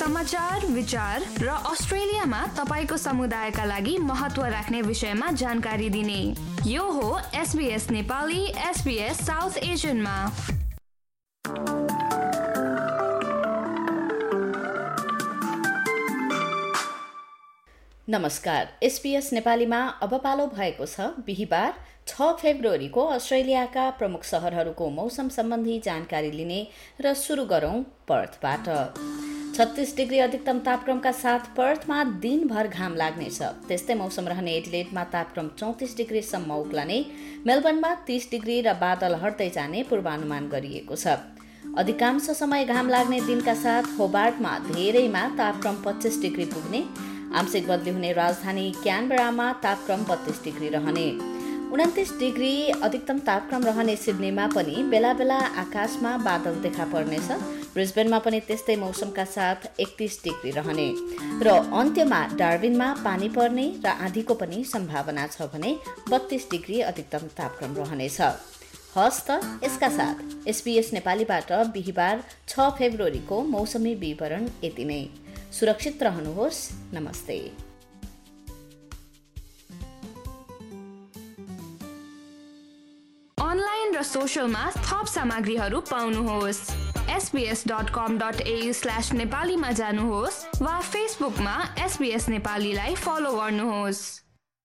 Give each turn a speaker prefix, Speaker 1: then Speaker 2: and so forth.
Speaker 1: समाचार, विचार र अस्ट्रेलियामा तपाईको समुदायका लागि महत्त्व राख्ने विषयमा जानकारी दिने यो हो SBS नेपाली SBS साउथ एसियनमा।
Speaker 2: नमस्कार, SBS नेपालीमा अब पालो भएको छ बिहीबार 6 फेब्रुअरीको अस्ट्रेलियाका प्रमुख शहरहरूको मौसम सम्बन्धी जानकारी लिने र सुरु गरौं पर्थबाट। 36 डिग्री अधिकतम तापक्रमका साथ पर्थमा दिनभर घाम लाग्नेछ। त्यस्तै मौसम रहने एडिलेडमा तापक्रम 34 डिग्रीसम्म उक्लने, मेलबर्नमा 30 डिग्री र बादल हट्दै जाने पूर्वानुमान गरिएको छ। अधिकांश समय घाम लाग्ने दिनका साथ होबार्टमा धेरैमा तापक्रम 25 डिग्री पुग्ने, आंशिक बदली हुने राजधानी क्यानबरामा तापक्रम 32 डिग्री रहने, 29 डिग्री अधिकतम तापक्रम रहने सिडनीमा पनि बेला बेला आकाशमा बादल देखा पर्नेछ। ब्रिस्बेनमा पनि त्यस्तै मौसमका साथ 31 डिग्री रहने र अन्त्यमा डार्विनमा पानी पर्ने र आँधीको पनि सम्भावना छ भने 32 डिग्री अधिकतम तापक्रम रहनेछ। हस्त यसका साथ SBS नेपालीबाट बिहीबार 6 फेब्रुअरीको मौसमी विवरण यति नै। सुरक्षित रहनुहोस्। नमस्ते।
Speaker 1: अनलाइन र सोशलमा थप सामग्रीहरू पाउनुहोस्। sbs.com.au/नेपालीमा जानुहोस् वा फेसबुकमा SBS नेपालीलाई फलो गर्नुहोस्।